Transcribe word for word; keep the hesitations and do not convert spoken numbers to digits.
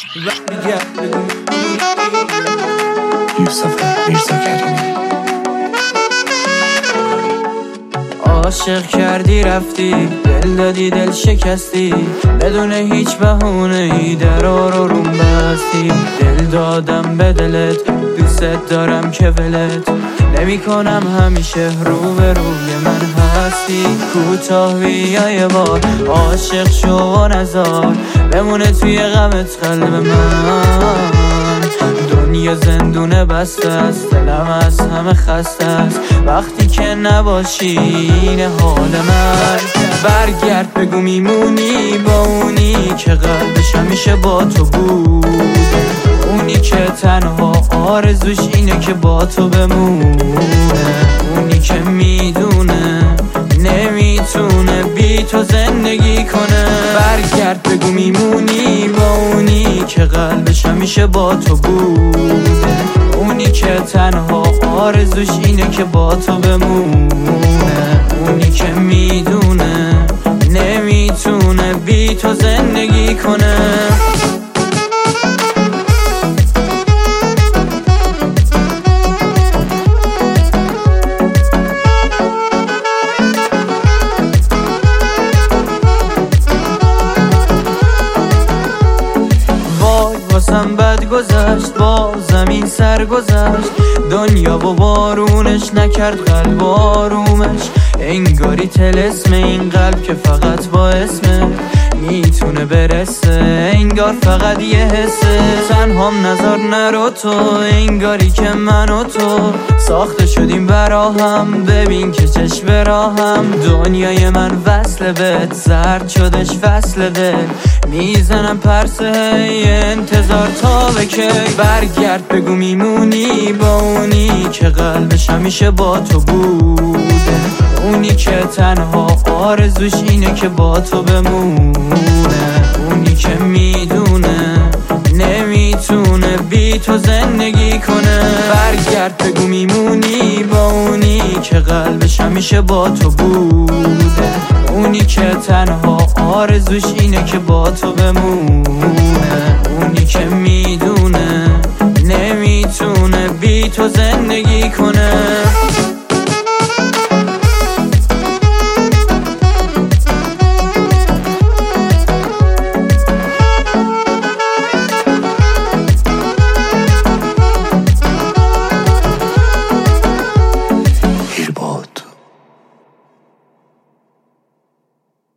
یوسف میرزا کریمی. عاشق کردی رفتی، دل دادی دل شکستی، بدون هیچ بهونه‌ای درا رو روم بستی. دل دادم به دلت، دوست دارم که ولت نمی کنم، همیشه رو به روی من هستی. کوتاه بیا یه بار، عاشق شو و نزار بمونه توی غمت قلب من. دنیا زندونه بسته است، دلم از همه خسته است وقتی که نباشی این حال من. برگرد بگو میمونی با اونی که قلبش همیشه با تو بود، اونی که تنها آرزوش اینه که با تو بمونه، اونی که میدونه نمیتونه بی تو زندگی کنه. برگرد بگو میمونی با اونی که قلبش همیشه با تو بود، اونی که تنها آرزوش اینه که با تو بمونه، اونی که میدونه نمیتونه بی تو زندگی کنه. واسم بد گذشت، با زمین سر گذشت، دنیا با بارونش نکرد قلب آرومش. انگاری طلسم این قلب که فقط با اسمه میتونه برسه، انگار فقط یه حسه. تنهام نظر نرو تو، انگاری که من و تو ساخته شدیم برا هم، ببین که چشم براهم. دنیای من وصل بهت، زرد شدش فصل دل، میزنم پرسه انتظار تا به کی. برگرد بگو میمونی با اونی که قلبش همیشه با تو بوده، اونی که تنها آرزوش اینه که با تو بمونه، اونی که میدونه نمیتونه بی تو زندگی کنه. برگرد بگو میمونی با اونی که قلبش همیشه با تو بوده، اونی که تنها آرزوش اینه که با تو بمونه، اونی که میدونه نمیتونه بی تو زندگی کنه.